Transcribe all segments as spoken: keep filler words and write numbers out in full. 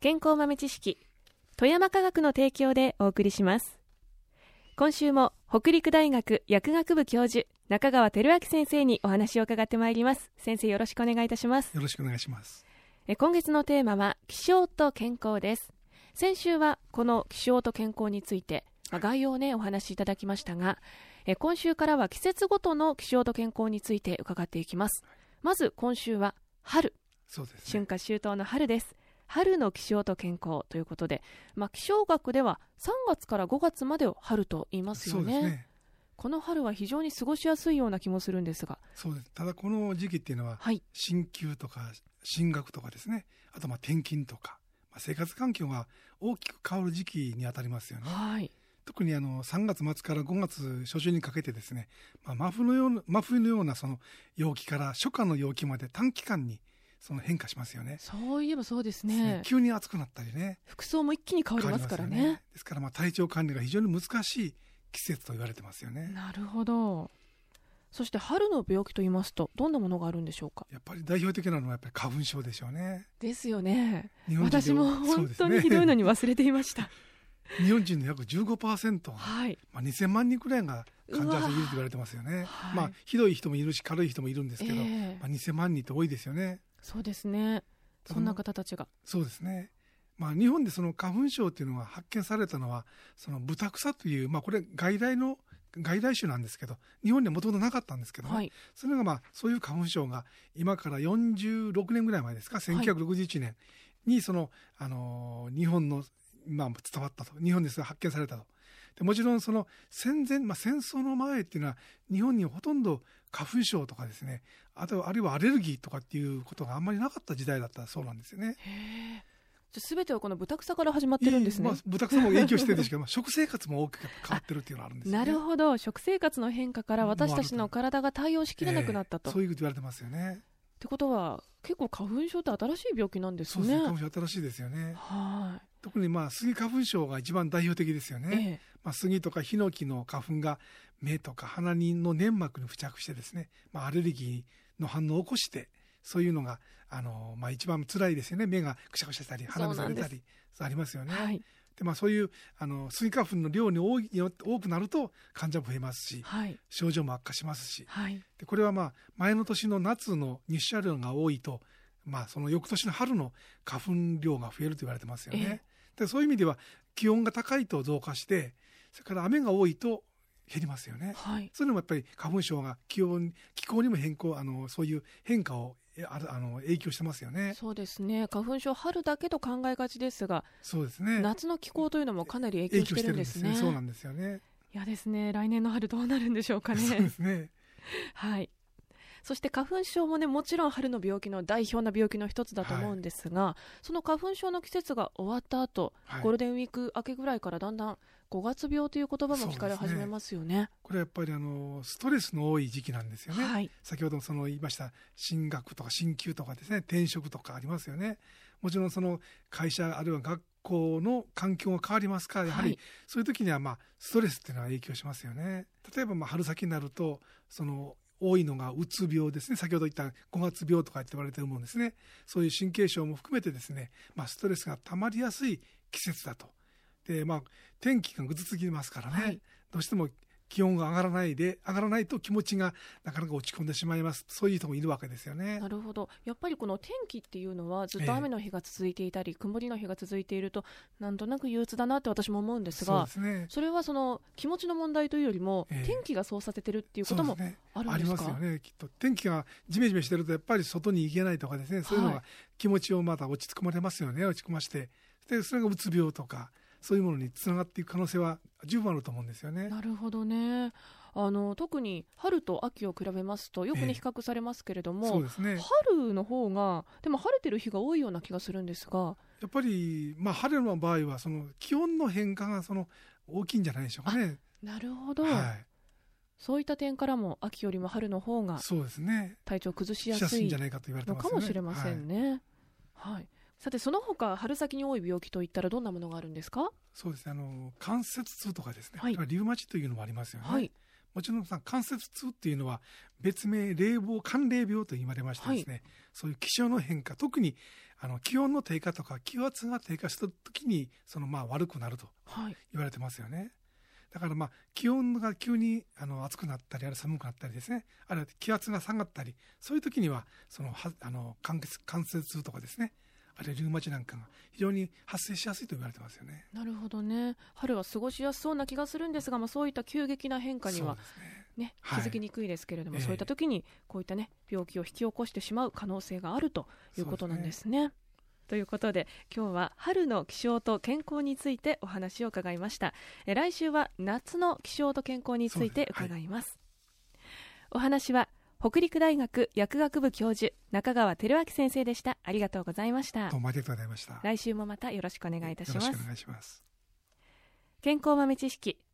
健康豆知識、富山科学の提供でお送りします。今週も北陸大学薬学部教授中川照明先生にお話を伺ってまいります。先生、よろしくお願いいたします。 よろしくお願いします。 え今月のテーマは気象と健康です。先週はこの気象と健康について、まあ、概要をねお話しいただきましたが、え今週からは季節ごとの気象と健康について伺っていきます。まず今週は春、 そうですね、 春夏秋冬の春です。春の気象と健康ということで、まあ、気象学ではさんがつからごがつまでを春と言いますよ ね, そうですね。 この春は非常に過ごしやすいような気もするんですが。 そうです。ただこの時期っていうのは、 はい、 進級とか進学とかですね、あとまあ転勤とか、まあ、生活環境が大きく変わる時期にあたりますよね。 はい、 特にあのさんがつ末からごがつ初旬にかけてですね、まあ、真冬のような、真冬のようなその陽気から初夏の陽気まで短期間にその変化しますよね。 そういえばそうです ね, ですね。急に暑くなったりね、 服装も一気に変わりますから ね, 変わりますよね。ですからまあ体調管理が非常に難しい季節と言われてますよね。 なるほど。そして春の病気と言いますとどんなものがあるんでしょうか。 やっぱり代表的なのはやっぱり花粉症でしょうね。 ですよね。 日本人私も本当にひどいのに忘れていました。 日本人の約 じゅうごパーセント、 はい、 まあ、にせんまんにんくらいが患者さんいると言われてますよね。 はい、 まあ、ひどい人もいるし軽い人もいるんですけど、 えーまあ、にせんまんにんって多いですよね。 そうですね。そんな方たちが。 そうですね。まあ、日本でその花粉症っていうのが発見されたのはそのブタクサという、まあ、これ外来の外来種なんですけど、日本にはもともとなかったんですけどね、はい、それがまあそういう花粉症が今からよんじゅうろくねんぐらい前ですか、せんきゅうひゃくろくじゅういちねんにその、あのー、日本の、まあ、伝わったと、日本で発見されたと。でもちろんその戦前、まあ、戦争の前っていうのは日本にほとんど花粉症とかですね、あとあるいはアレルギーとかっていうことがあんまりなかった時代だったそうなんですよね。 へー、じゃあ全てはこのブタクサから始まってるんですね。 まあ、ブタクサも影響してるんですけど食生活も大きく変わってるっていうのがあるんですよね。 なるほど。食生活の変化から私たちの体が対応しきれなくなったと、 えー、そういうこと言われてますよね。 ってことは結構花粉症って新しい病気なんですね。 そうですね、花粉症新しいですよね。 はい。 特にまあスギ花粉症が一番代表的ですよね。えーまあ、スギとかヒノキの花粉が目とか鼻の粘膜に付着してですね、まあ、アレルギーの反応を起こして、そういうのがあの、まあ、一番辛いですよね。目がくしゃくしゃしたり鼻水が出たりありますよね。はい。でまあ、そういうあのスギ花粉の量に多い多くなると患者も増えますし、はい、症状も悪化しますし、はい、でこれはまあ前の年の夏の日射量が多いと、まあ、その翌年の春の花粉量が増えると言われてますよね。えー、でそういう意味では気温が高いと増加して、それから雨が多いと減りますよね。はい、そういうのもやっぱり花粉症が気温気候にも変更あのそういう変化をああの影響してますよね。 そうですね。花粉症春だけと考えがちですが、 そうですね、 夏の気候というのもかなり影響してるんですね。 影響してるんですね。そうなんですよね。 いやですね、来年の春どうなるんでしょうかね。 そうですね。 はい。そして花粉症もね、もちろん春の病気の代表な病気の一つだと思うんですが、はい、その花粉症の季節が終わった後、はい、ゴールデンウィーク明けぐらいからだんだんごがつ病という言葉も聞かれ始めますよ ね, ねこれやっぱりあのストレスの多い時期なんですよね。はい、先ほどその言いました進学とか進級とかですね、転職とかありますよね。もちろんその会社あるいは学校の環境が変わりますから、やはりそういう時にはまあストレスっていうのは影響しますよね。例えばまあ春先になるとその多いのがうつ病ですね。先ほど言ったごがつ病とかって言われているものですね。そういう神経症も含めてですね、まあ、ストレスが溜まりやすい季節だと。で、まあ、天気がぐずつきますからね、はい、どうしても気温が上がらないで上がらないと気持ちがなかなか落ち込んでしまいます。そういう人もいるわけですよね。 なるほど。やっぱりこの天気っていうのはずっと雨の日が続いていたり、えー、曇りの日が続いているとなんとなく憂鬱だなって私も思うんですが、 そうですね、それはその気持ちの問題というよりも、えー、天気がそうさせてるっていうこともあるんですか？ そうですね、ありますよね。きっと天気がジメジメしてるとやっぱり外に行けないとかですね、そういうのが気持ちをまた落ち着かまれますよね。落ち込まして、でそれがうつ病とかそういうものにつながっていく可能性は十分あると思うんですよね。 なるほどね。あの特に春と秋を比べますとよく、ね、比較されますけれども、えーそうですね、春の方がでも晴れてる日が多いような気がするんですが、 やっぱり、まあ、春の場合はその気温の変化がその大きいんじゃないでしょうかね。 なるほど、 はい、 そういった点からも秋よりも春の方が体調を崩しやすいのかもしれませんね。はいはい、さてその他春先に多い病気といったらどんなものがあるんですか？ そうですね、あの関節痛とかですね、はい、リウマチというのもありますよね。 はい、 もちろん関節痛っていうのは別名冷房寒冷病と言われましてですね、はい、そういう気象の変化、特にあの気温の低下とか気圧が低下した時にそのまあ悪くなると言われてますよね、はい、だからまあ気温が急にあの暑くなったりあるいは寒くなったりですね、あるいは気圧が下がったり、そういう時にはそのはあの関節関節痛とかですね、あるいはリウマチなんかが非常に発生しやすいと言われてますよね。 なるほどね。春は過ごしやすそうな気がするんですが、まあ、そういった急激な変化には、ねね、気づきにくいですけれども、はい、そういった時にこういった、ね、病気を引き起こしてしまう可能性があるということなんですね。ということで今日は春の気象と健康についてお話を伺いました。え来週は夏の気象と健康について伺います。はい、お話は北陸大学薬学部教授中川照明先生でした。ありがとうございました。 どうもありがとうございました。 来週もまたよろしくお願いいたします。 よろしくお願いします。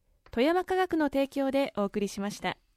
健康豆知識、富山科学の提供でお送りしました。